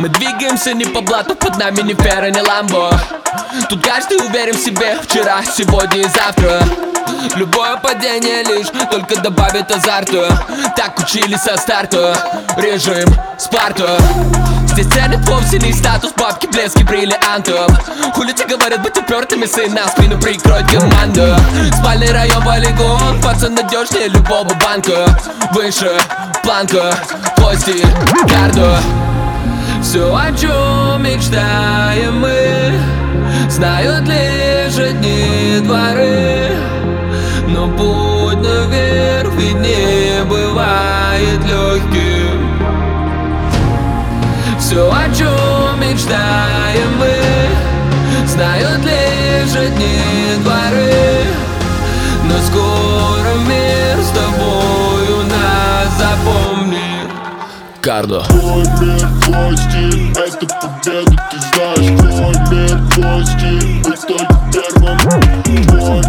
Мы двигаемся не по блату, под нами ни Ферра, ни Ламбо. Тут каждый уверен в себе, вчера, сегодня и завтра. Любое падение лишь только добавит азарта. Так учили со старта, режим Спарта. Здесь ценят вовсе не статус, бабки, блески, бриллиантов. Хули те говорят быть упертыми, сын на спину прикроет команда. Спальный район, полигон, пацан надежнее любого банка. Выше планка, кости, кардо. Все, о чем мечтаем мы, знают лишь одни дворы. Но путь наверх ведь не бывает легким. Все, о чем мечтаем мы, знают лишь одни дворы. Но скоро мир с тобою нас запомнит. Кардо. Твой мир, твой стиль, это победа, ты знаешь. Твой мир, твой стиль, быть только первым. Твой